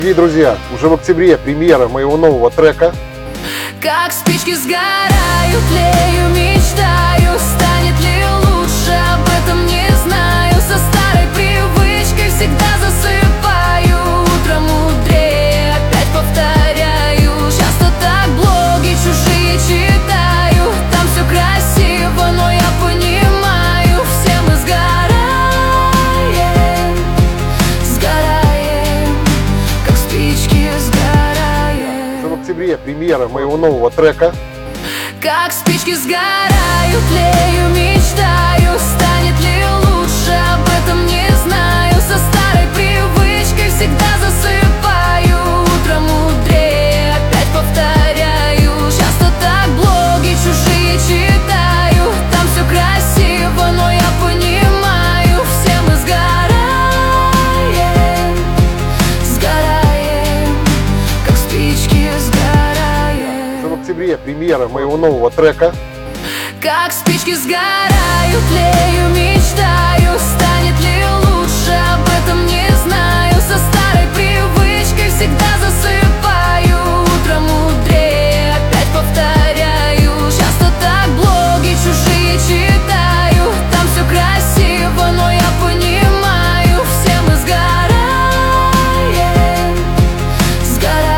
Дорогие друзья, уже в октябре премьера моего нового трека. Как спички сгораю, тлею, мечтаю, станет ли лучше, об этом не знаю. Со старой привычкой всегда засыпаю, утром мудрее, опять повторяю. Часто так блоги чужие читаю, там все красиво, но я понимаю, все мы сгораем, сгораем, как спички сгораем. Уже в октябре премьера моего нового трека. Как спички сгораю, тлею, мечтаю, станет ли лучше, об этом не знаю. Со старой привычкой всегда засыпаю, утром мудрее, опять повторяю. Часто так блоги чужие читаю, там все красиво, но я понимаю, все мы сгораем, сгораем, как спички сгораем. Уже в октябре премьера моего нового трека. Как спички сгораю, тлею, мечтаю, станет ли лучше, об этом не знаю. Со старой привычкой всегда засыпаю, утром мудрее, опять повторяю. Часто так блоги чужие читаю, там все красиво, но я понимаю, все мы сгораем,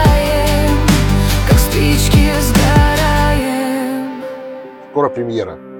сгораем, как спички сгораем. Скоро премьера.